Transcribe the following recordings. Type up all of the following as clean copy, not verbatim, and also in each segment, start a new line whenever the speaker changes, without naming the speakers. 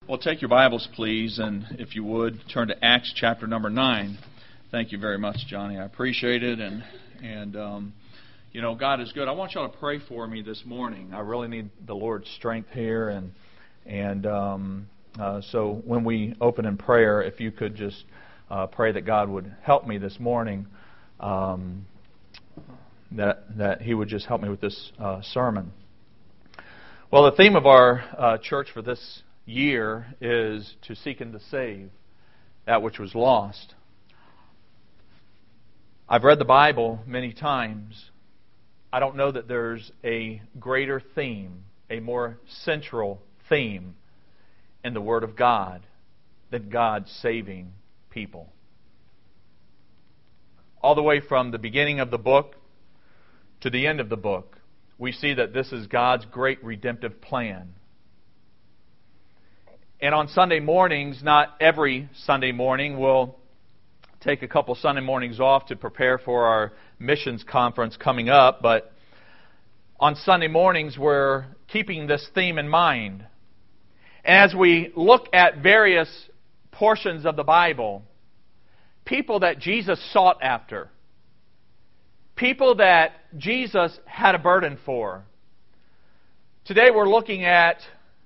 Well, take your Bibles, please, and if you would, turn to Acts chapter number 9. Thank you very much, Johnny. I appreciate it, and God is good. I want y'all to pray for me this morning. I really need the Lord's strength here, so when we open in prayer, if you could just pray that God would help me this morning, that He would just help me with this sermon. Well, the theme of our church for this year is to seek and to save that which was lost. I've read the Bible many times. I don't know that there's a greater theme, a more central theme in the Word of God than God saving people. All the way from the beginning of the book to the end of the book, we see that this is God's great redemptive plan. And on Sunday mornings, not every Sunday morning, we'll take a couple Sunday mornings off to prepare for our missions conference coming up, but on Sunday mornings we're keeping this theme in mind. And as we look at various portions of the Bible, people that Jesus sought after, people that Jesus had a burden for. Today we're looking at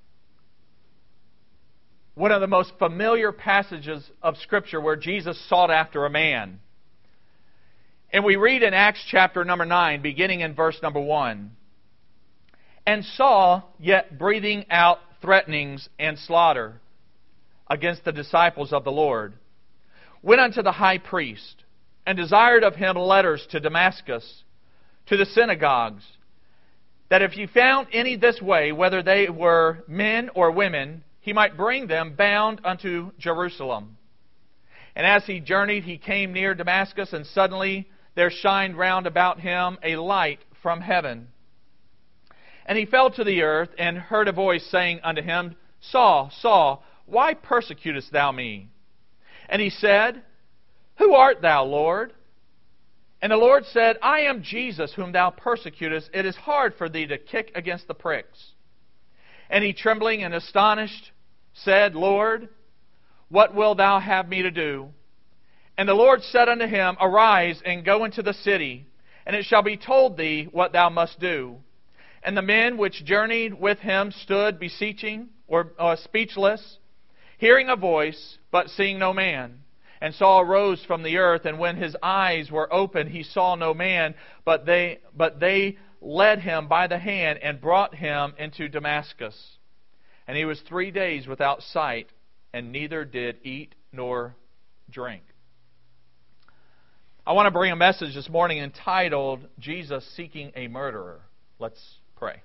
one of the most familiar passages of Scripture where Jesus sought after a man. And we read in Acts chapter number 9, beginning in verse number 1, "And Saul, yet breathing out threatenings and slaughter against the disciples of the Lord, went unto the high priest, and desired of him letters to Damascus, to the synagogues, that if he found any this way, whether they were men or women, he might bring them bound unto Jerusalem. And as he journeyed, he came near Damascus, and suddenly there shined round about him a light from heaven. And he fell to the earth, and heard a voice saying unto him, Saul, Saul, why persecutest thou me? And he said, Who art thou, Lord? And the Lord said, I am Jesus, whom thou persecutest. It is hard for thee to kick against the pricks. And he, trembling and astonished, said, Lord, what wilt thou have me to do? And the Lord said unto him, Arise, and go into the city, and it shall be told thee what thou must do. And the men which journeyed with him stood beseeching, or speechless, hearing a voice, but seeing no man. And Saul arose from the earth, and when his eyes were opened, he saw no man, but they led him by the hand and brought him into Damascus. And he was 3 days without sight, and neither did eat nor drink." I want to bring a message this morning entitled, Jesus Seeking a Murderer. Let's pray.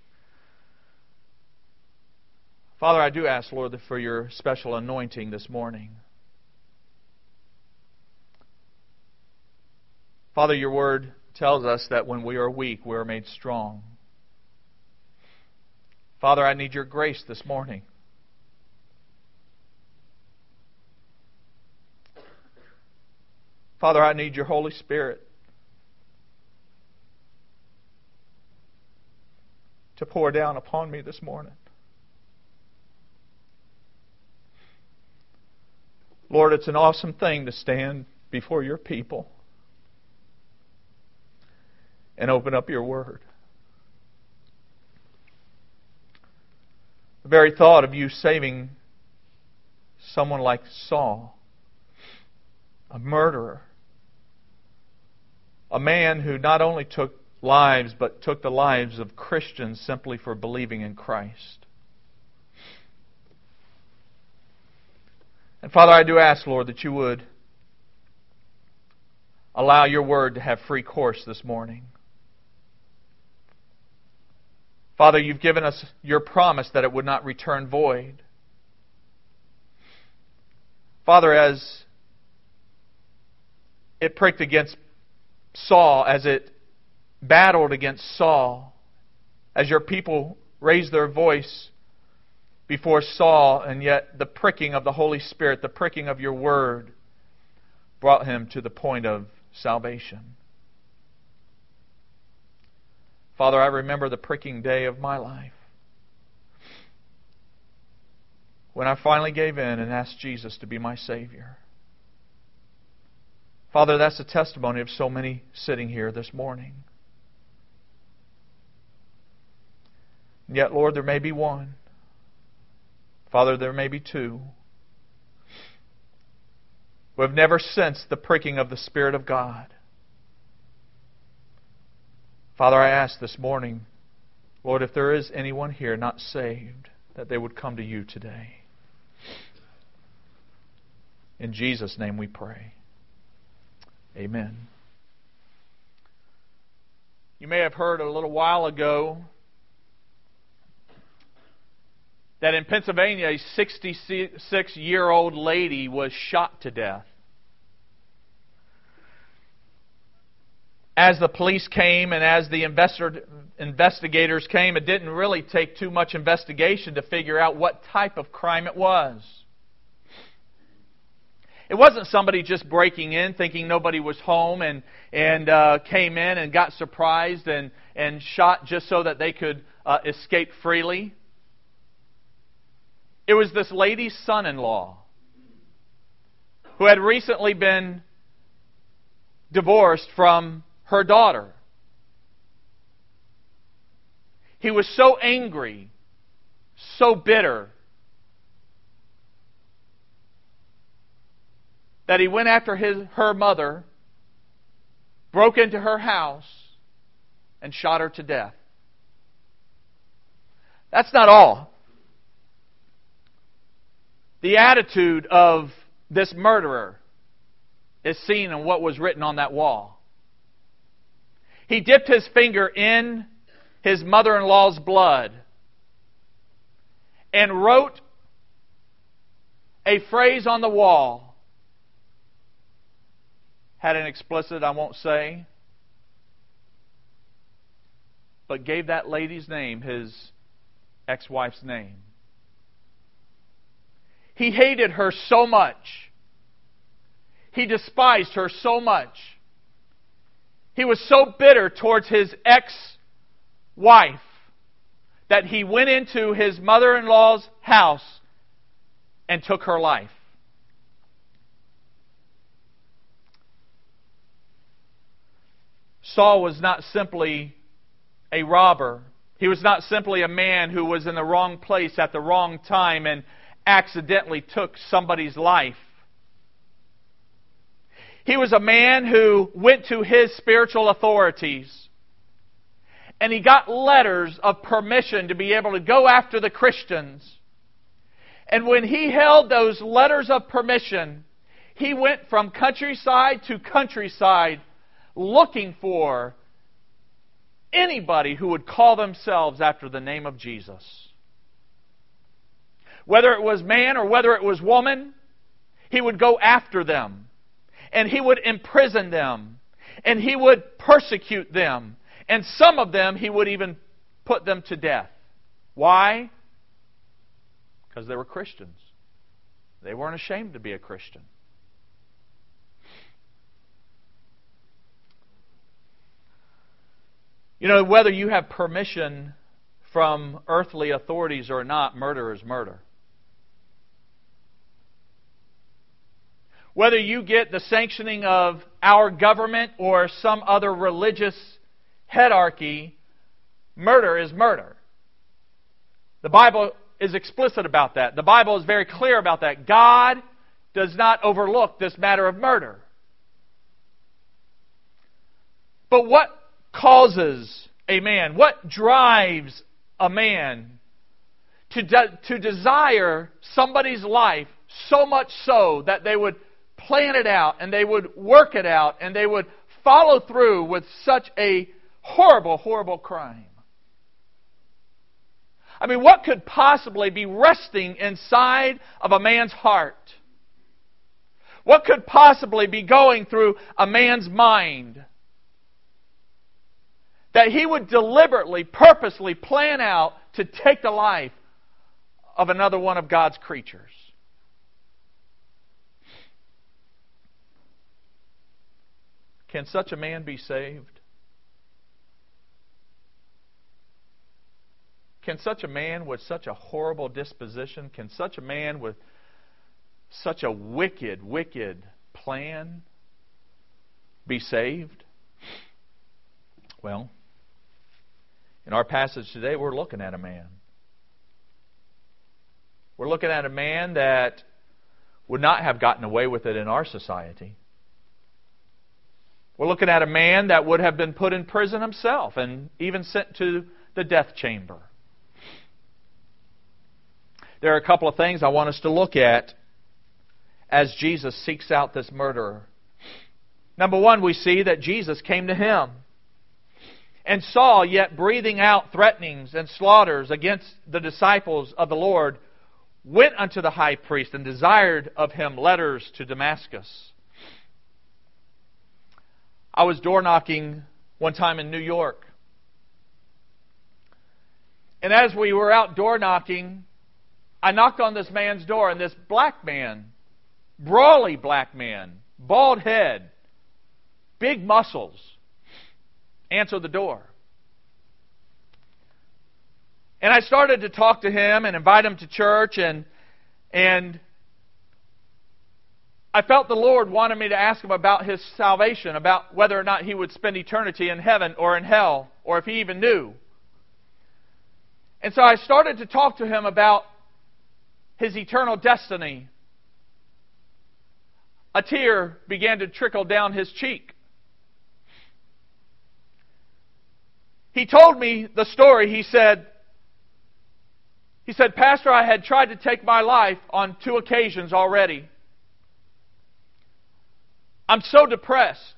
Father, I do ask, Lord, for your special anointing this morning. Father, your word tells us that when we are weak, we are made strong. Father, I need your grace this morning. Father, I need your Holy Spirit to pour down upon me this morning. Lord, it's an awesome thing to stand before your people and open up your word. The very thought of you saving someone like Saul, a murderer, a man who not only took lives, but took the lives of Christians simply for believing in Christ. And Father, I do ask, Lord, that you would allow your word to have free course this morning. Father, you've given us your promise that it would not return void. Father, as it pricked against Saul, as it battled against Saul, as your people raised their voice before Saul, and yet the pricking of the Holy Spirit, the pricking of your word, brought him to the point of salvation. Father, I remember the pricking day of my life when I finally gave in and asked Jesus to be my Savior. Father, that's the testimony of so many sitting here this morning. And yet, Lord, there may be one. Father, there may be two who have never sensed the pricking of the Spirit of God. Father, I ask this morning, Lord, if there is anyone here not saved, that they would come to You today. In Jesus' name we pray. Amen. You may have heard a little while ago that in Pennsylvania, a 66-year-old lady was shot to death. As the police came and as the investigators came, it didn't really take too much investigation to figure out what type of crime it was. It wasn't somebody just breaking in thinking nobody was home and came in and got surprised and shot just so that they could escape freely. It was this lady's son-in-law who had recently been divorced from her daughter. He was so angry, so bitter, that he went after her mother, broke into her house, and shot her to death. That's not all. The attitude of this murderer is seen in what was written on that wall. He dipped his finger in his mother-in-law's blood and wrote a phrase on the wall. Had an explicit, I won't say, but gave that lady's name, his ex-wife's name. He hated her so much. He despised her so much. He was so bitter towards his ex-wife that he went into his mother-in-law's house and took her life. Saul was not simply a robber. He was not simply a man who was in the wrong place at the wrong time and accidentally took somebody's life. He was a man who went to his spiritual authorities and he got letters of permission to be able to go after the Christians. And when he held those letters of permission, he went from countryside to countryside looking for anybody who would call themselves after the name of Jesus. Whether it was man or whether it was woman, he would go after them. And he would imprison them. And he would persecute them. And some of them, he would even put them to death. Why? Because they were Christians. They weren't ashamed to be a Christian. You know, whether you have permission from earthly authorities or not, murder is murder. Whether you get the sanctioning of our government or some other religious hierarchy, murder is murder. The Bible is explicit about that. The Bible is very clear about that. God does not overlook this matter of murder. But what causes a man, what drives a man to desire somebody's life so much so that they would plan it out and they would work it out and they would follow through with such a horrible, horrible crime? I mean, what could possibly be resting inside of a man's heart? What could possibly be going through a man's mind that he would deliberately, purposely plan out to take the life of another one of God's creatures? Can such a man be saved? Can such a man with such a horrible disposition, can such a man with such a wicked, wicked plan be saved? Well, in our passage today, we're looking at a man. We're looking at a man that would not have gotten away with it in our society. We're looking at a man that would have been put in prison himself and even sent to the death chamber. There are a couple of things I want us to look at as Jesus seeks out this murderer. Number one, we see that Jesus came to him and saw, yet breathing out threatenings and slaughters against the disciples of the Lord, went unto the high priest and desired of him letters to Damascus. I was door knocking one time in New York. And as we were out door knocking, I knocked on this man's door, and this black man, brawly black man, bald head, big muscles, answered the door. And I started to talk to him and invite him to church, and I felt the Lord wanted me to ask him about his salvation, about whether or not he would spend eternity in heaven or in hell, or if he even knew. And so I started to talk to him about his eternal destiny. A tear began to trickle down his cheek. He told me the story. He said, Pastor, I had tried to take my life on 2 occasions already. I'm so depressed.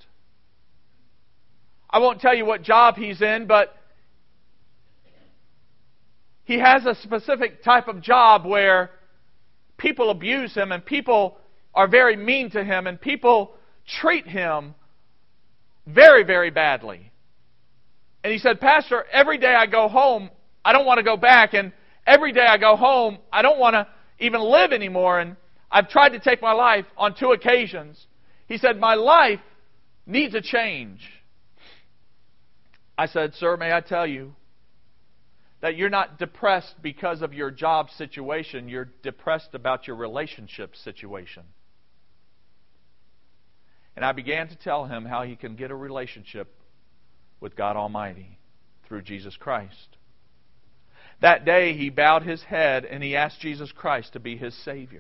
I won't tell you what job he's in, but he has a specific type of job where people abuse him and people are very mean to him and people treat him very, very badly. And he said, Pastor, every day I go home, I don't want to go back. And every day I go home, I don't want to even live anymore. And I've tried to take my life on 2 occasions. He said, my life needs a change. I said, sir, may I tell you that you're not depressed because of your job situation. You're depressed about your relationship situation. And I began to tell him how he can get a relationship with God Almighty through Jesus Christ. That day he bowed his head and he asked Jesus Christ to be his Savior.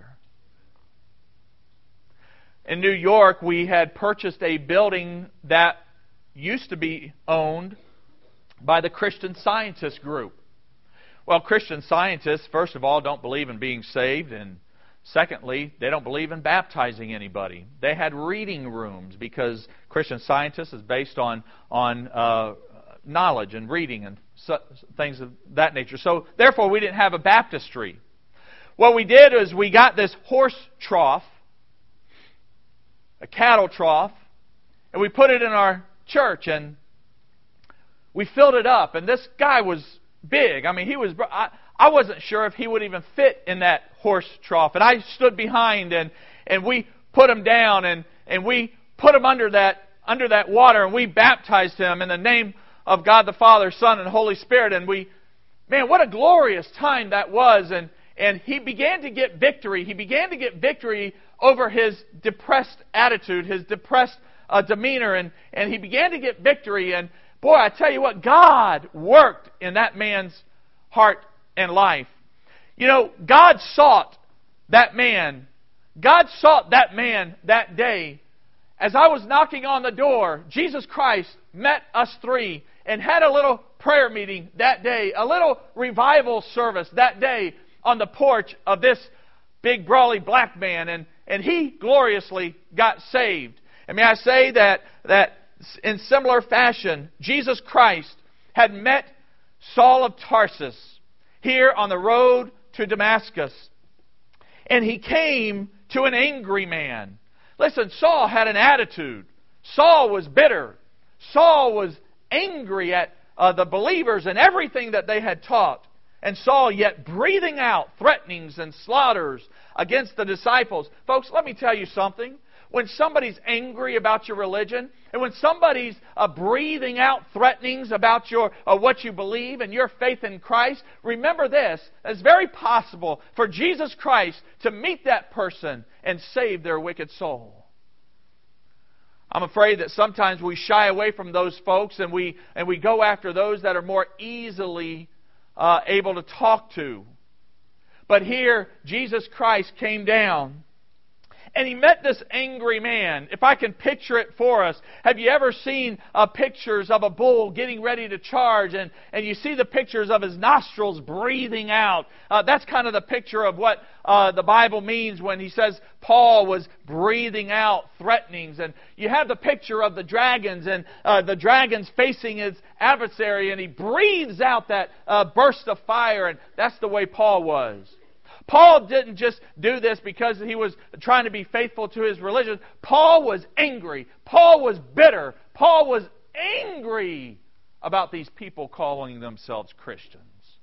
In New York, we had purchased a building that used to be owned by the Christian Scientist group. Well, Christian Scientists, first of all, don't believe in being saved, and secondly, they don't believe in baptizing anybody. They had reading rooms because Christian Scientists is based on knowledge and reading and things of that nature. So, therefore, we didn't have a baptistry. What we did is we got this horse trough, a cattle trough, and we put it in our church, and we filled it up. And this guy was big. I mean, I wasn't sure if he would even fit in that horse trough. And I stood behind, and we put him down, and we put him under that water, and we baptized him in the name of God the Father, Son, and Holy Spirit. And what a glorious time that was. And he began to get victory. He began to get victory over his depressed attitude, his depressed demeanor, and he began to get victory. And boy, I tell you what, God worked in that man's heart and life. You know, God sought that man. God sought that man that day. As I was knocking on the door, Jesus Christ met us 3 and had a little prayer meeting that day, a little revival service that day on the porch of this big, brawly black man, and he gloriously got saved. And may I say that in similar fashion, Jesus Christ had met Saul of Tarsus here on the road to Damascus. And he came to an angry man. Listen, Saul had an attitude. Saul was bitter. Saul was angry at the believers and everything that they had taught. And Saul yet breathing out threatenings and slaughters against the disciples. Folks, let me tell you something. when somebody's angry about your religion, and when somebody's breathing out threatenings about your what you believe and your faith in Christ, remember this: it's very possible for Jesus Christ to meet that person and save their wicked soul. I'm afraid that sometimes we shy away from those folks, and we go after those that are more easily able to talk to. But here, Jesus Christ came down, and He met this angry man. If I can picture it for us, have you ever seen pictures of a bull getting ready to charge, and you see the pictures of his nostrils breathing out? That's kind of the picture of what the Bible means when he says Paul was breathing out threatenings. And you have the picture of the dragons, and the dragons facing his adversary, and he breathes out that burst of fire, and that's the way Paul was. Paul didn't just do this because he was trying to be faithful to his religion. Paul was angry. Paul was bitter. Paul was angry about these people calling themselves Christians.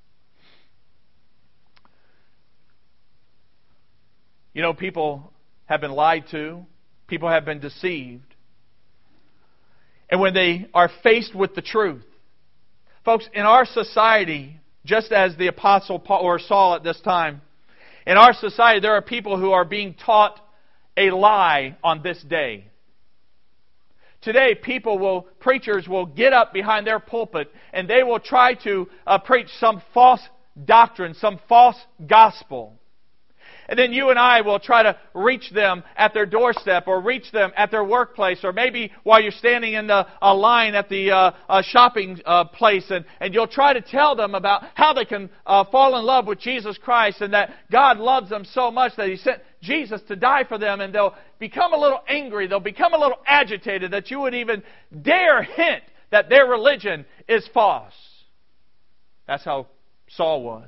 You know, people have been lied to. People have been deceived. And when they are faced with the truth, folks, in our society, just as the Apostle Paul or Saul at this time, in our society, there are people who are being taught a lie on this day. Today, preachers will get up behind their pulpit and they will try to preach some false doctrine, some false gospel. And then you and I will try to reach them at their doorstep, or reach them at their workplace, or maybe while you're standing in a line at the shopping place, and you'll try to tell them about how they can fall in love with Jesus Christ, and that God loves them so much that He sent Jesus to die for them, and they'll become a little angry, they'll become a little agitated that you would even dare hint that their religion is false. That's how Saul was.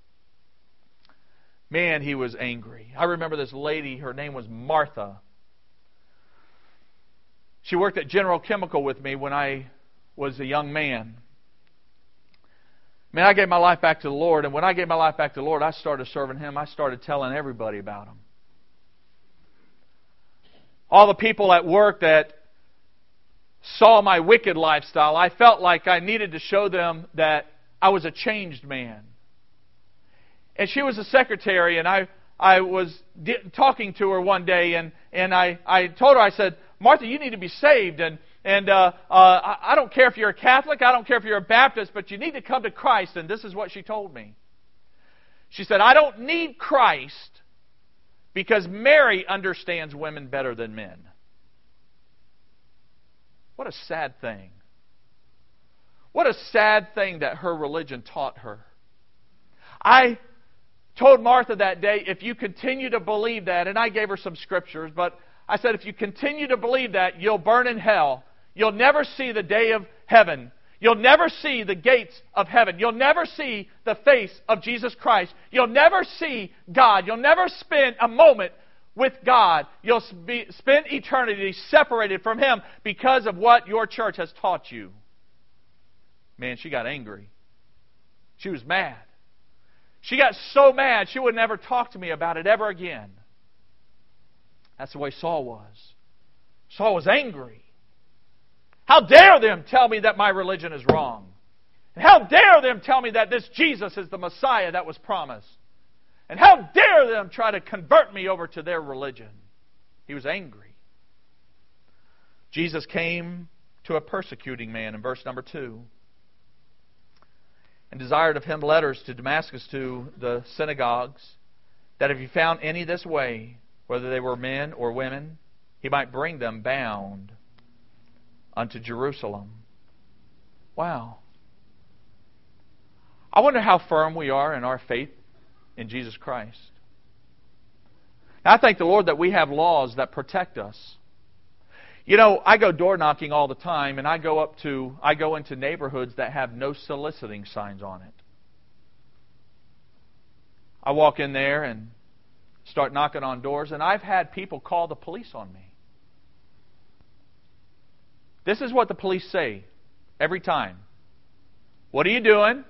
Man, he was angry. I remember this lady, her name was Martha. She worked at General Chemical with me when I was a young man. Man, I gave my life back to the Lord, and when I gave my life back to the Lord, I started serving Him. I started telling everybody about Him. All the people at work that saw my wicked lifestyle, I felt like I needed to show them that I was a changed man. And she was a secretary, and I was talking to her one day, and I told her, I said, Martha, you need to be saved, and I don't care if you're a Catholic, I don't care if you're a Baptist, but you need to come to Christ. And this is what she told me. She said, I don't need Christ because Mary understands women better than men. What a sad thing. What a sad thing that her religion taught her. I told Martha that day, if you continue to believe that, and I gave her some scriptures, but I said, if you continue to believe that, you'll burn in hell. You'll never see the day of heaven. You'll never see the gates of heaven. You'll never see the face of Jesus Christ. You'll never see God. You'll never spend a moment with God. You'll spend eternity separated from Him because of what your church has taught you. Man, she got angry. She was mad. She got so mad she would never talk to me about it ever again. That's the way Saul was. Saul was angry. How dare them tell me that my religion is wrong? And how dare them tell me that this Jesus is the Messiah that was promised? And how dare them try to convert me over to their religion? He was angry. Jesus came to a persecuting man in verse number 2. And desired of him letters to Damascus to the synagogues, that if he found any this way, whether they were men or women, he might bring them bound unto Jerusalem. Wow. I wonder how firm we are in our faith in Jesus Christ. Now, I thank the Lord that we have laws that protect us. You know, I go door knocking all the time, and I go into neighborhoods that have no soliciting signs on it. I walk in there and start knocking on doors, and I've had people call the police on me. This is what the police say every time. What are you doing?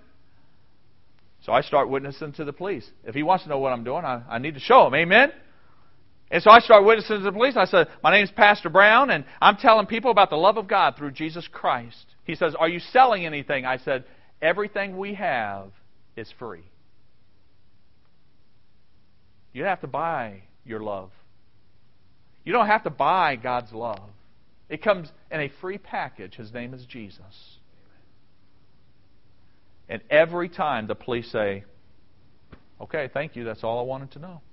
So I start witnessing to the police. If he wants to know what I'm doing, I need to show him. Amen? And so I started witnessing to the police. I said, my name's Pastor Brown, and I'm telling people about the love of God through Jesus Christ. He says, are you selling anything? I said, everything we have is free. You don't have to buy your love. You don't have to buy God's love. It comes in a free package. His name is Jesus. And every time the police say, okay, thank you, that's all I wanted to know.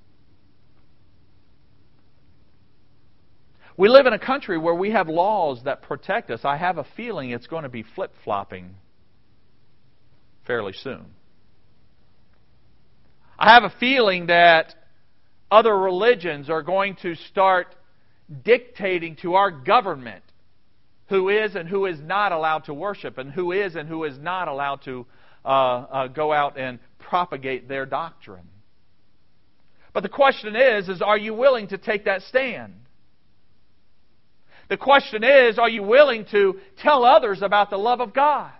We live in a country where we have laws that protect us. I have a feeling it's going to be flip-flopping fairly soon. I have a feeling that other religions are going to start dictating to our government who is and who is not allowed to worship, and who is and who is not allowed to go out and propagate their doctrine. But the question is are you willing to take that stand? The question is, are you willing to tell others about the love of God?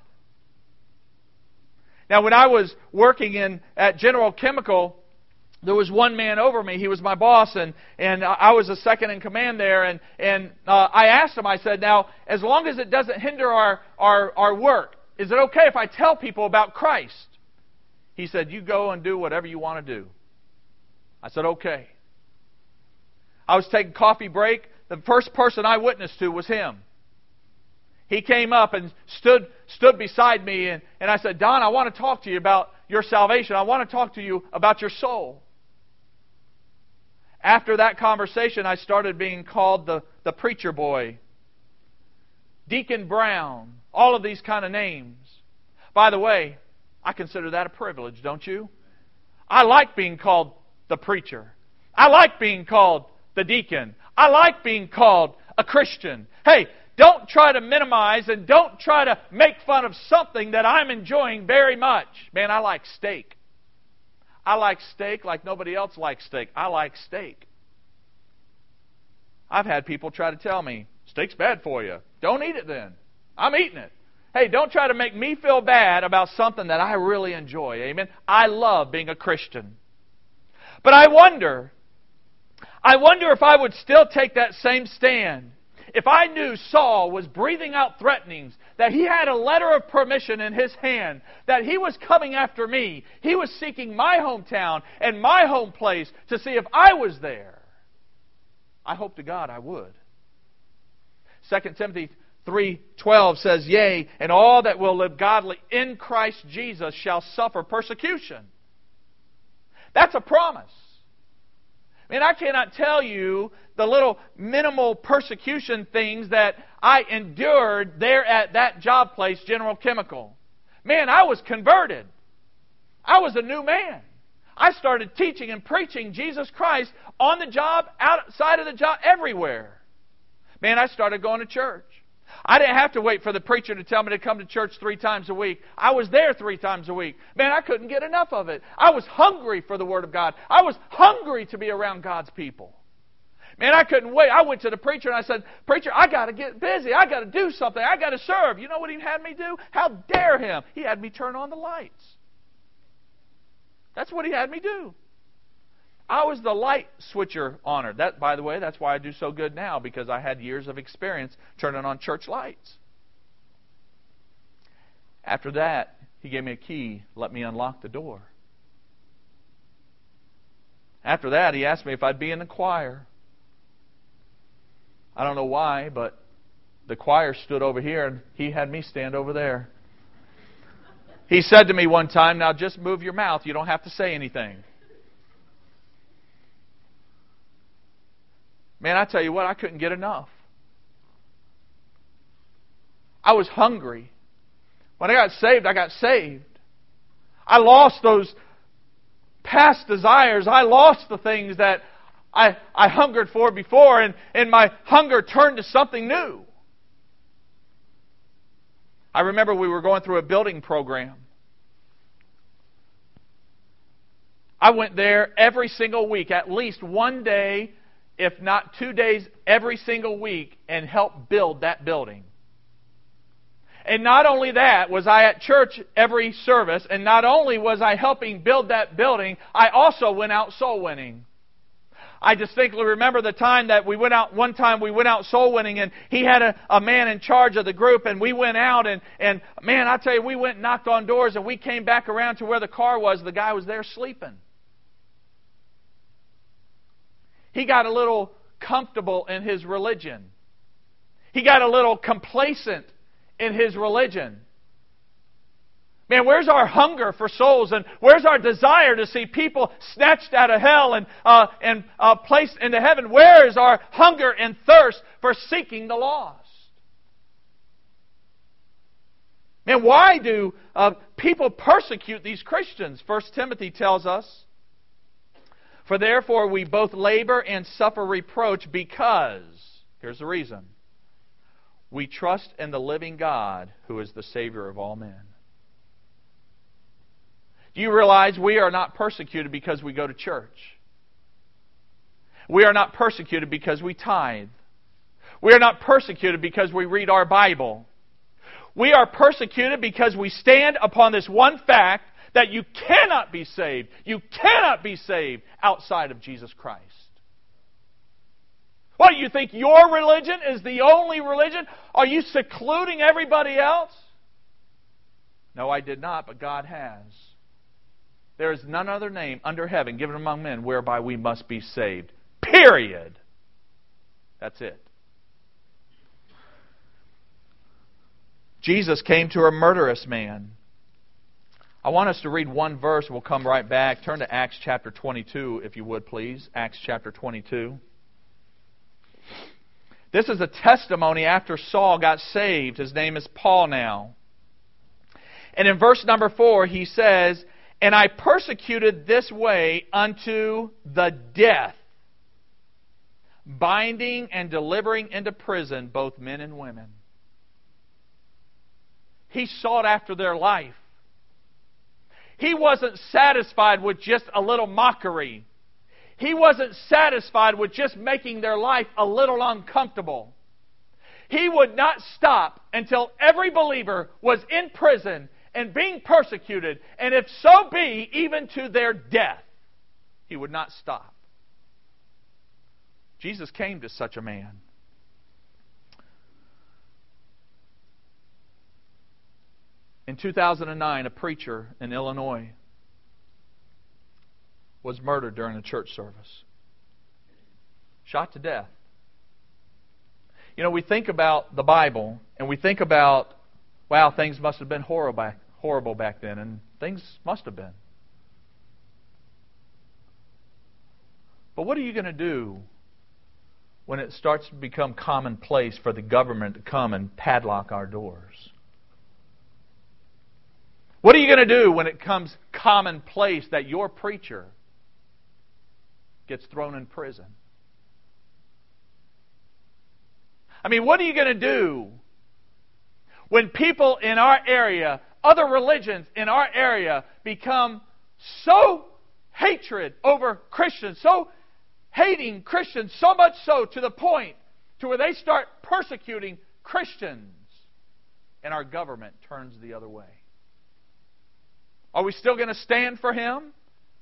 Now, when I was working at General Chemical, there was one man over me. He was my boss, and I was a second in command there. And I asked him, I said, now, as long as it doesn't hinder our work, is it okay if I tell people about Christ? He said, you go and do whatever you want to do. I said, okay. I was taking coffee break. The first person I witnessed to was him. He came up and stood beside me, and I said, Don, I want to talk to you about your salvation. I want to talk to you about your soul. After that conversation, I started being called the preacher boy, Deacon Brown, all of these kind of names. By the way, I consider that a privilege, don't you? I like being called the preacher. I like being called the deacon. I like being called a Christian. Hey, don't try to minimize and don't try to make fun of something that I'm enjoying very much. Man, I like steak. I like steak like nobody else likes steak. I like steak. I've had people try to tell me, steak's bad for you. Don't eat it then. I'm eating it. Hey, don't try to make me feel bad about something that I really enjoy. Amen? I love being a Christian. But I wonder if I would still take that same stand if I knew Saul was breathing out threatenings, that he had a letter of permission in his hand, that he was coming after me. He was seeking my hometown and my home place to see if I was there. I hope to God I would. 2 Timothy 3:12 says, yea, and all that will live godly in Christ Jesus shall suffer persecution. That's a promise. And I cannot tell you the little minimal persecution things that I endured there at that job place, General Chemical. Man, I was converted. I was a new man. I started teaching and preaching Jesus Christ on the job, outside of the job, everywhere. Man, I started going to church. I didn't have to wait for the preacher to tell me to come to church 3 times a week. I was there 3 times a week. Man, I couldn't get enough of it. I was hungry for the Word of God. I was hungry to be around God's people. Man, I couldn't wait. I went to the preacher and I said, preacher, I got to get busy. I got to do something. I got to serve. You know what he had me do? How dare him? He had me turn on the lights. That's what he had me do. I was the light switcher on her. That, by the way, that's why I do so good now, because I had years of experience turning on church lights. After that, he gave me a key, let me unlock the door. After that, he asked me if I'd be in the choir. I don't know why, but the choir stood over here and he had me stand over there. He said to me one time, now just move your mouth, you don't have to say anything. Man, I tell you what, I couldn't get enough. I was hungry. When I got saved, I got saved. I lost those past desires. I lost the things that I hungered for before, and my hunger turned to something new. I remember we were going through a building program. I went there every single week, at least one day, if not 2 days, every single week, and helped build that building. And not only that, was I at church every service, and not only was I helping build that building, I also went out soul winning. I distinctly remember the time that we went out, one time we went out soul winning, and he had a man in charge of the group, and we went out, and man, I tell you, we went and knocked on doors, and we came back around to where the car was. The guy was there sleeping. He got a little comfortable in his religion. He got a little complacent in his religion. Man, where's our hunger for souls, and where's our desire to see people snatched out of hell and placed into heaven? Where is our hunger and thirst for seeking the lost? Man, why do people persecute these Christians? 1 Timothy tells us, "For therefore we both labor and suffer reproach because," here's the reason, "we trust in the living God who is the Savior of all men." Do you realize we are not persecuted because we go to church? We are not persecuted because we tithe. We are not persecuted because we read our Bible. We are persecuted because we stand upon this one fact that you cannot be saved. You cannot be saved outside of Jesus Christ. What, do you think your religion is the only religion? Are you secluding everybody else? No, I did not, but God has. There is none other name under heaven given among men whereby we must be saved. Period. That's it. Jesus came to a murderous man. I want us to read one verse. We'll come right back. Turn to Acts chapter 22, if you would, please. Acts chapter 22. This is a testimony after Saul got saved. His name is Paul now. And in verse number 4, he says, "And I persecuted this way unto the death, binding and delivering into prison both men and women." He sought after their life. He wasn't satisfied with just a little mockery. He wasn't satisfied with just making their life a little uncomfortable. He would not stop until every believer was in prison and being persecuted, and if so be, even to their death. He would not stop. Jesus came to such a man. In 2009, a preacher in Illinois was murdered during a church service. Shot to death. You know, we think about the Bible, and we think about, wow, things must have been horrible back then, and things must have been. But what are you going to do when it starts to become commonplace for the government to come and padlock our doors? What are you going to do when it comes commonplace that your preacher gets thrown in prison? I mean, what are you going to do when people in our area, other religions in our area, become so hatred over Christians, so hating Christians, so much so to the point to where they start persecuting Christians, and our government turns the other way? Are we still going to stand for Him?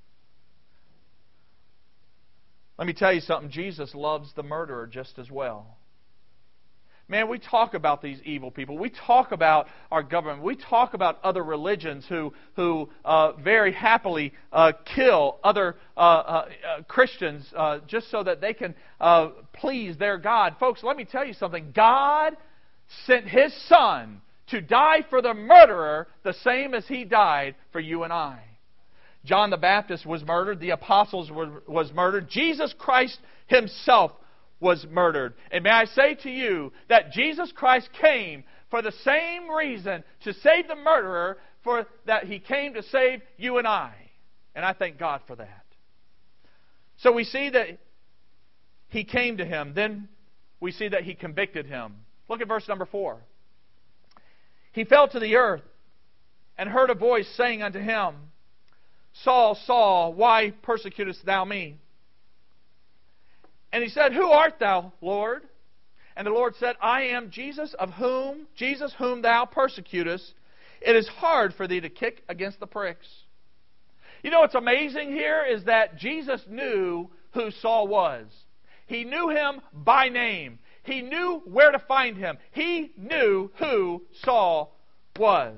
Let me tell you something. Jesus loves the murderer just as well. Man, we talk about these evil people. We talk about our government. We talk about other religions who very happily kill other Christians just so that they can please their God. Folks, let me tell you something. God sent His Son to die for the murderer the same as He died for you and I. John the Baptist was murdered. The apostles was murdered. Jesus Christ Himself was murdered. And may I say to you that Jesus Christ came for the same reason, to save the murderer, for that He came to save you and I. And I thank God for that. So we see that He came to him. Then we see that He convicted him. Look at verse number 4. He fell to the earth and heard a voice saying unto him, Saul, Saul, why persecutest thou me? And he said, Who art thou, Lord? And the Lord said, I am Jesus whom thou persecutest. It is hard for thee to kick against the pricks. You know what's amazing here is that Jesus knew who Saul was. He knew him by name. He knew where to find him. He knew who Saul was.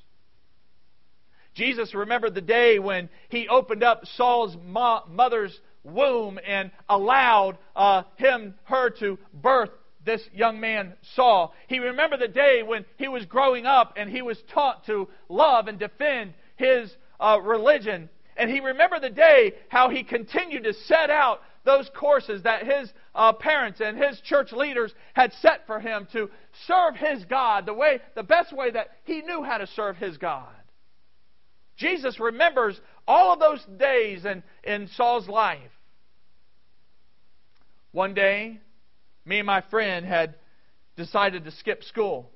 Jesus remembered the day when He opened up Saul's mother's womb and allowed her to birth this young man, Saul. He remembered the day when he was growing up and he was taught to love and defend his religion. And he remembered the day how he continued to set out those courses that his parents and his church leaders had set for him to serve his God the best way that he knew how to serve his God. Jesus remembers all of those days in Saul's life. One day, me and my friend had decided to skip school.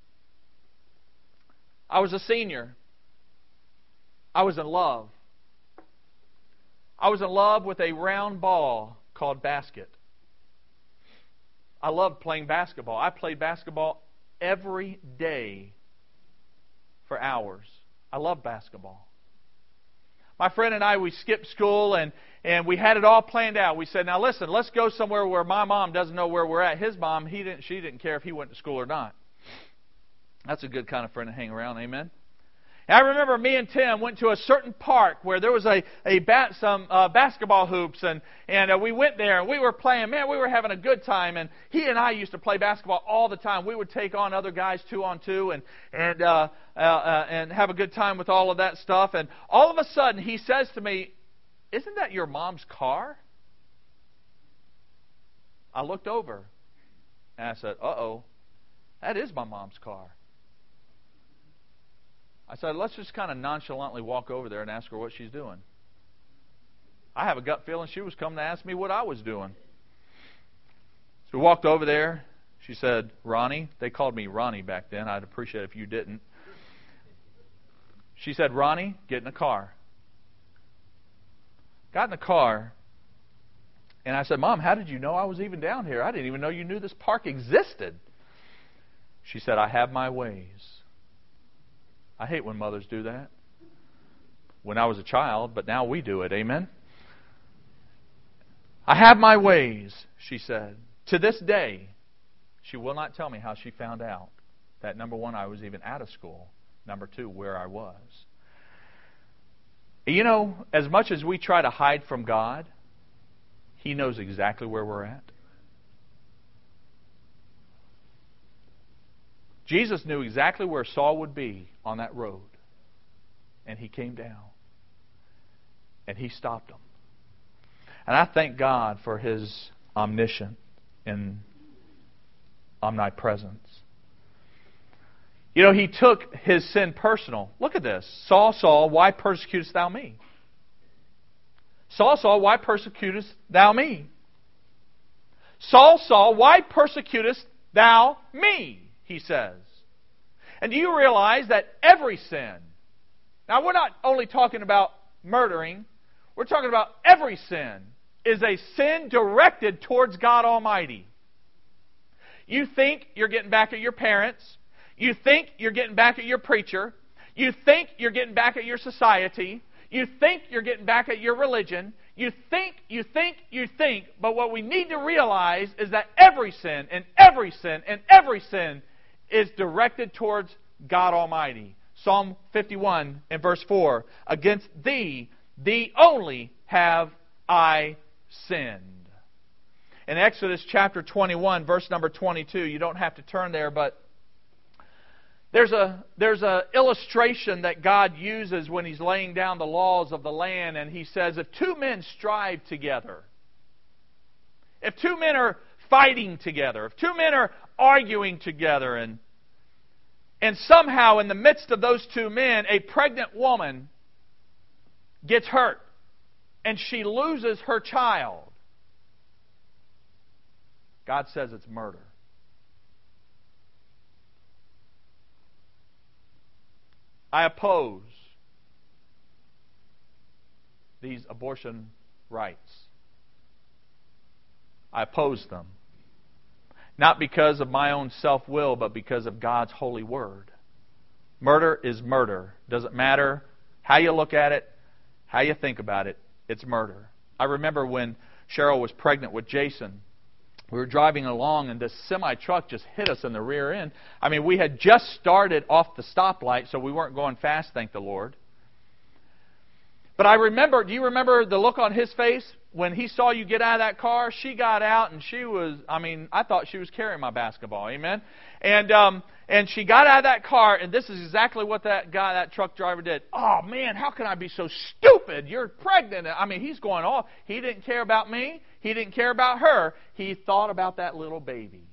I was a senior. I was in love. I was in love with a round ball called basket. I loved playing basketball. I played basketball every day for hours. I love basketball. My friend and I, we skipped school and we had it all planned out. We said, now listen, let's go somewhere where my mom doesn't know where we're at. His mom, she didn't care if he went to school or not. That's a good kind of friend to hang around, amen? And I remember me and Tim went to a certain park where there was some basketball hoops, and we went there and we were playing. Man, we were having a good time. And he and I used to play basketball all the time. We would take on other guys 2-on-2 and have a good time with all of that stuff. And all of a sudden, he says to me, "Isn't that your mom's car?" I looked over and I said, "Uh-oh, that is my mom's car." I said, let's just kind of nonchalantly walk over there and ask her what she's doing. I have a gut feeling she was coming to ask me what I was doing. So we walked over there. She said, "Ronnie." They called me Ronnie back then. I'd appreciate it if you didn't. She said, "Ronnie, get in the car." Got in the car. And I said, "Mom, how did you know I was even down here? I didn't even know you knew this park existed." She said, "I have my ways." I hate when mothers do that. When I was a child, but now we do it. Amen? "I have my ways," she said. To this day, she will not tell me how she found out that, number one, I was even out of school. Number two, where I was. You know, as much as we try to hide from God, He knows exactly where we're at. Jesus knew exactly where Saul would be on that road. And He came down. And He stopped him. And I thank God for His omniscience and omnipresence. You know, He took His sin personal. Look at this. "Saul, Saul, why persecutest thou me? Saul, Saul, why persecutest thou me? Saul, Saul, why persecutest thou me?" He says. And do you realize that every sin, now we're not only talking about murdering, we're talking about every sin, is a sin directed towards God Almighty. You think you're getting back at your parents. You think you're getting back at your preacher. You think you're getting back at your society. You think you're getting back at your religion. You think, but what we need to realize is that every sin is directed towards God Almighty. Psalm 51 and verse 4, "Against thee only have I sinned." In Exodus chapter 21, verse number 22, you don't have to turn there, but there's a illustration that God uses when He's laying down the laws of the land, and He says, if two men strive together, if two men are fighting together, if two men are arguing together, and somehow in the midst of those two men, a pregnant woman gets hurt, and she loses her child, God says it's murder. I oppose these abortion rights. I oppose them. Not because of my own self-will, but because of God's holy word. Murder is murder. Doesn't matter how you look at it, how you think about it. It's murder. I remember when Cheryl was pregnant with Jason. We were driving along, and this semi-truck just hit us in the rear end. I mean, we had just started off the stoplight, so we weren't going fast, thank the Lord. But I remember, do you remember the look on his face? When he saw you get out of that car, she got out, and she was, I thought she was carrying my basketball, amen? And she got out of that car, and this is exactly what that truck driver did. Oh, man, how can I be so stupid? You're pregnant. I mean, he's going off. He didn't care about me. He didn't care about her. He thought about that little baby.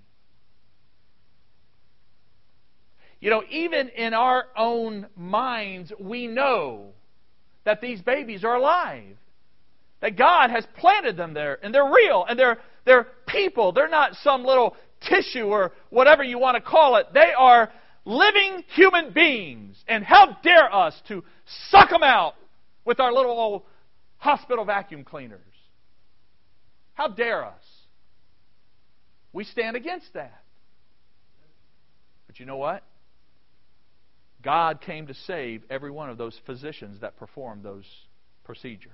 You know, even in our own minds, we know that these babies are alive. That God has planted them there, and they're real, and they're people. They're not some little tissue or whatever you want to call it. They are living human beings. And how dare us to suck them out with our little old hospital vacuum cleaners? How dare us? We stand against that. But you know what? God came to save every one of those physicians that performed those procedures.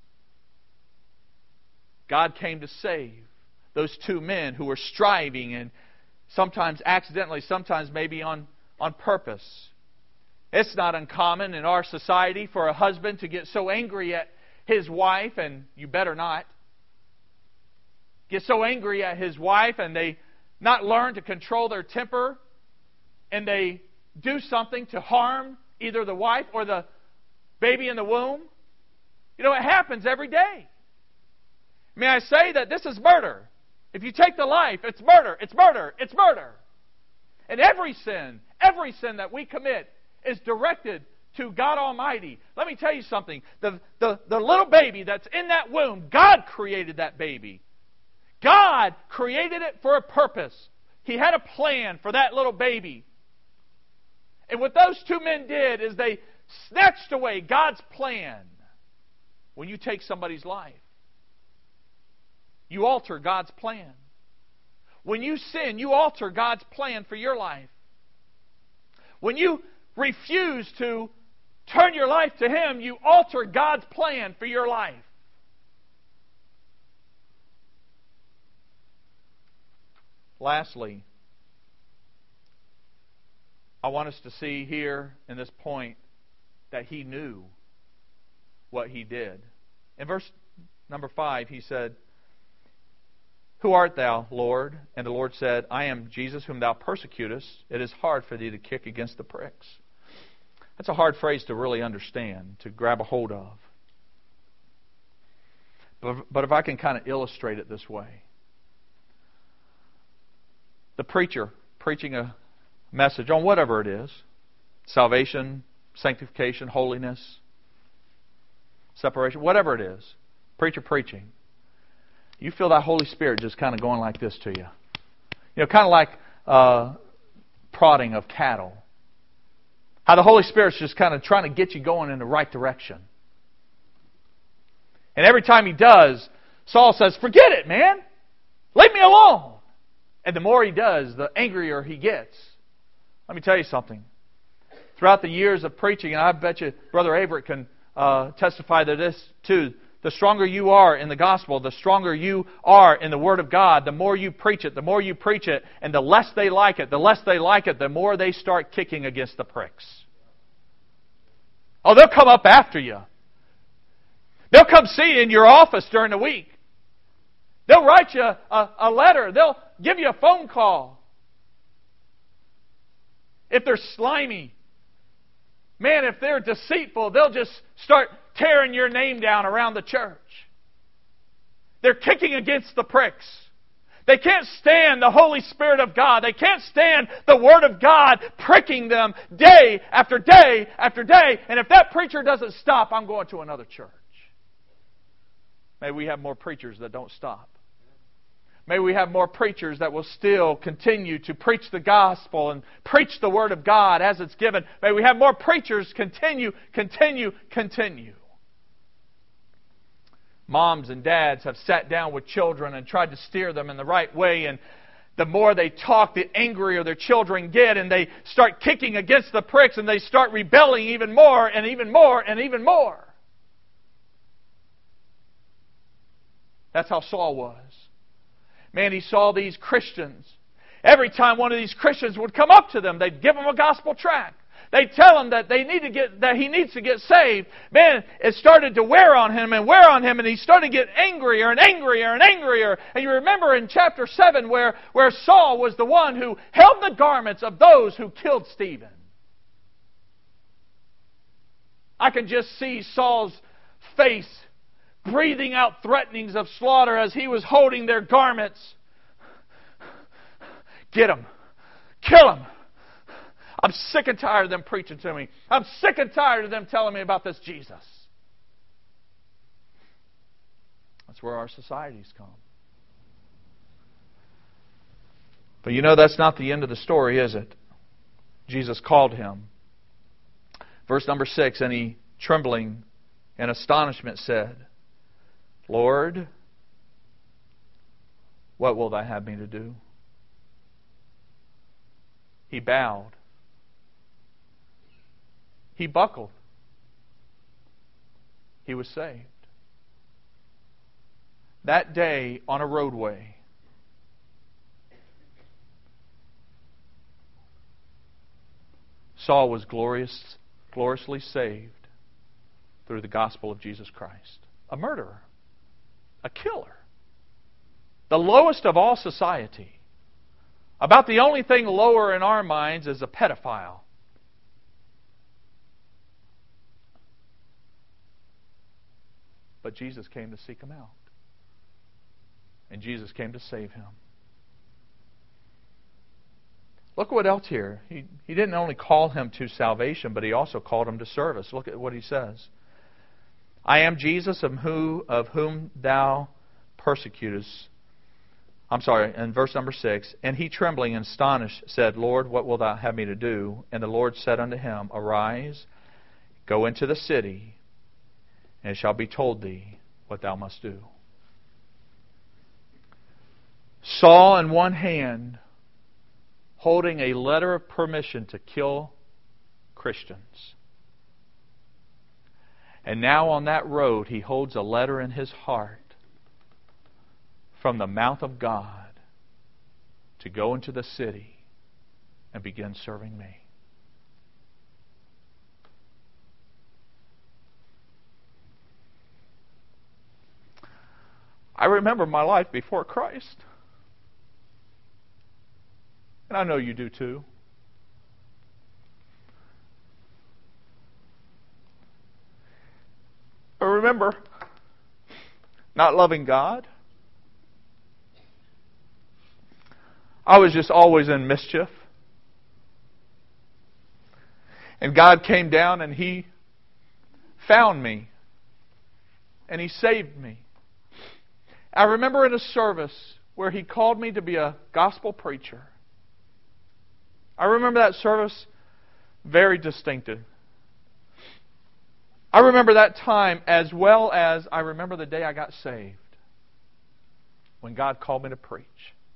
God came to save those two men who were striving, and sometimes accidentally, sometimes maybe on purpose. It's not uncommon in our society for a husband to get so angry at his wife, and you better not. Get so angry at his wife, and they not learn to control their temper, and they do something to harm either the wife or the baby in the womb. You know, it happens every day. May I say that this is murder? If you take the life, it's murder, it's murder, it's murder. And every sin that we commit is directed to God Almighty. Let me tell you something. The little baby that's in that womb, God created that baby. God created it for a purpose. He had a plan for that little baby. And what those two men did is they snatched away God's plan. When you take somebody's life, you alter God's plan. When you sin, you alter God's plan for your life. When you refuse to turn your life to Him, you alter God's plan for your life. Lastly, I want us to see here in this point that he knew what he did. In verse number 5, he said, "Who art thou, Lord?" And the Lord said, "I am Jesus whom thou persecutest. It is hard for thee to kick against the pricks." That's a hard phrase to really understand, to grab a hold of. But if I can kind of illustrate it this way. The preacher preaching a message on whatever it is, salvation, sanctification, holiness, separation, whatever it is, preacher preaching. You feel that Holy Spirit just kind of going like this to you. You know, kind of like prodding of cattle. How the Holy Spirit's just kind of trying to get you going in the right direction. And every time He does, Saul says, "Forget it, man. Leave me alone." And the more he does, the angrier he gets. Let me tell you something. Throughout the years of preaching, and I bet you Brother Averett can testify to this too, the stronger you are in the gospel, the stronger you are in the Word of God, the more you preach it, and the less they like it, the more they start kicking against the pricks. Oh, they'll come up after you. They'll come see you in your office during the week. They'll write you a letter. They'll give you a phone call. If they're slimy, man, if they're deceitful, they'll just start tearing your name down around the church. They're kicking against the pricks. They can't stand the Holy Spirit of God. They can't stand the Word of God pricking them day after day after day. And if that preacher doesn't stop, I'm going to another church. May we have more preachers that don't stop. May we have more preachers that will still continue to preach the gospel and preach the Word of God as it's given. May we have more preachers continue. Moms and dads have sat down with children and tried to steer them in the right way, and the more they talk, the angrier their children get, and they start kicking against the pricks, and they start rebelling even more and even more and even more. That's how Saul was. Man, he saw these Christians. Every time one of these Christians would come up to them, they'd give him a gospel tract. They'd tell him that he needs to get saved. Man, it started to wear on him, and he started to get angrier and angrier and angrier. And you remember in chapter 7 where Saul was the one who held the garments of those who killed Stephen. I can just see Saul's face breathing out threatenings of slaughter as he was holding their garments. Get him. Kill him. I'm sick and tired of them preaching to me. I'm sick and tired of them telling me about this Jesus. That's where our society's come. But you know, that's not the end of the story, is it? Jesus called him. Verse number 6, and he, trembling in astonishment, said, Lord, what will thou have me to do? He bowed. He buckled. He was saved. That day on a roadway, Saul was gloriously saved through the gospel of Jesus Christ. A murderer. A killer. The lowest of all society. About the only thing lower in our minds is a pedophile. But Jesus came to seek him out. And Jesus came to save him. Look what else here. He didn't only call him to salvation, but he also called him to service. Look at what he says. I am Jesus of whom thou persecutest. In verse number 6, and he trembling and astonished said, Lord, what wilt thou have me to do? And the Lord said unto him, Arise, go into the city, and it shall be told thee what thou must do. Saul in one hand, holding a letter of permission to kill Christians. And now on that road, he holds a letter in his heart from the mouth of God to go into the city and begin serving me. I remember my life before Christ. And I know you do too. I remember not loving God. I was just always in mischief. And God came down and He found me. And He saved me. I remember in a service where He called me to be a gospel preacher. I remember that service very distinctive. I remember that time as well as I remember the day I got saved. When God called me to preach.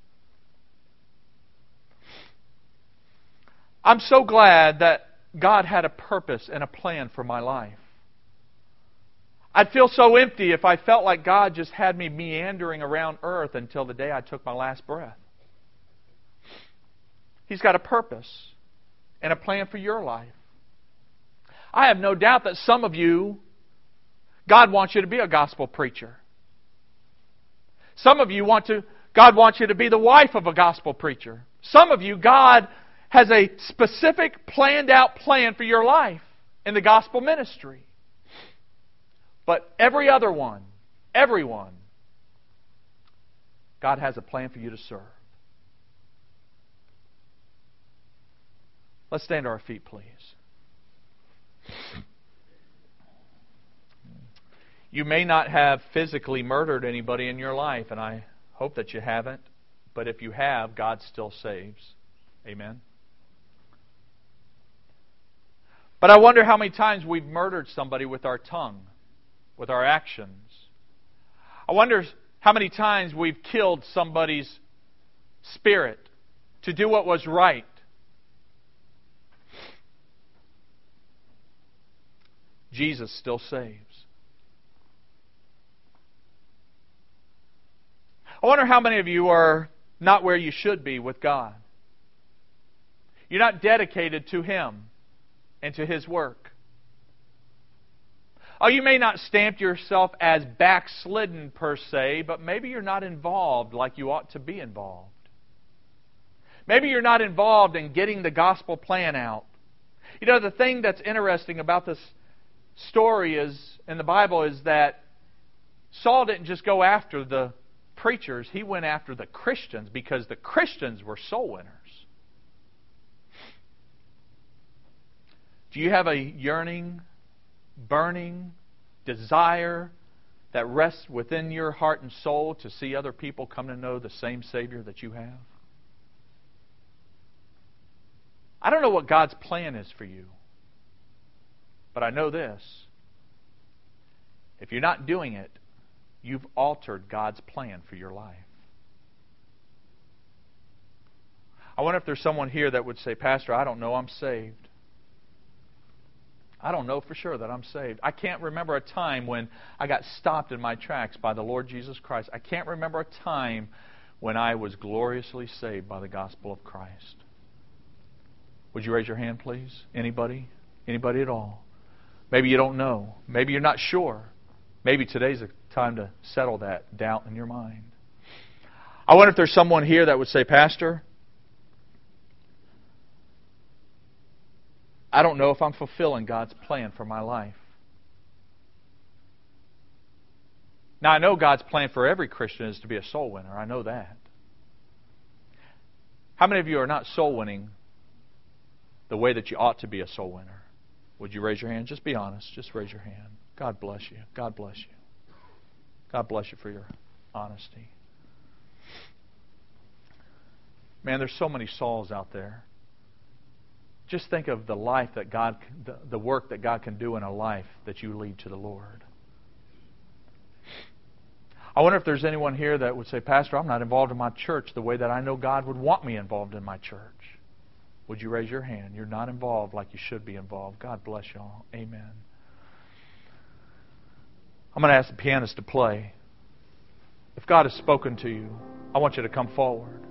I'm so glad that God had a purpose and a plan for my life. I'd feel so empty if I felt like God just had me meandering around earth until the day I took my last breath. He's got a purpose and a plan for your life. I have no doubt that some of you, God wants you to be a gospel preacher. Some of you God wants you to be the wife of a gospel preacher. Some of you, God has a specific planned out plan for your life in the gospel ministry. But everyone, God has a plan for you to serve. Let's stand to our feet, please. You may not have physically murdered anybody in your life, and I hope that you haven't. But if you have, God still saves. Amen. But I wonder how many times we've murdered somebody with our tongue, with our actions. I wonder how many times we've killed somebody's spirit to do what was right. Jesus still saves. I wonder how many of you are not where you should be with God. You're not dedicated to Him and to His work. Oh, you may not stamp yourself as backslidden per se, but maybe you're not involved like you ought to be involved. Maybe you're not involved in getting the gospel plan out. You know, the thing that's interesting about this story is, in the Bible, is that Saul didn't just go after the preachers. He went after the Christians because the Christians were soul winners. Do you have a yearning, burning desire that rests within your heart and soul to see other people come to know the same Savior that you have? I don't know what God's plan is for you, but I know this. If you're not doing it, you've altered God's plan for your life. I wonder if there's someone here that would say, Pastor, I don't know I'm saved. I don't know for sure that I'm saved. I can't remember a time when I got stopped in my tracks by the Lord Jesus Christ. I can't remember a time when I was gloriously saved by the gospel of Christ. Would you raise your hand, please? Anybody? Anybody at all? Maybe you don't know. Maybe you're not sure. Maybe today's the time to settle that doubt in your mind. I wonder if there's someone here that would say, Pastor, I don't know if I'm fulfilling God's plan for my life. Now, I know God's plan for every Christian is to be a soul winner. I know that. How many of you are not soul winning the way that you ought to be a soul winner? Would you raise your hand? Just be honest. Just raise your hand. God bless you. God bless you. God bless you for your honesty. Man, there's so many Sauls out there. Just think of the life that God, the work that God can do in a life that you lead to the Lord. I wonder if there's anyone here that would say, Pastor, I'm not involved in my church the way that I know God would want me involved in my church. Would you raise your hand? You're not involved like you should be involved. God bless you all. Amen. I'm going to ask the pianist to play. If God has spoken to you, I want you to come forward.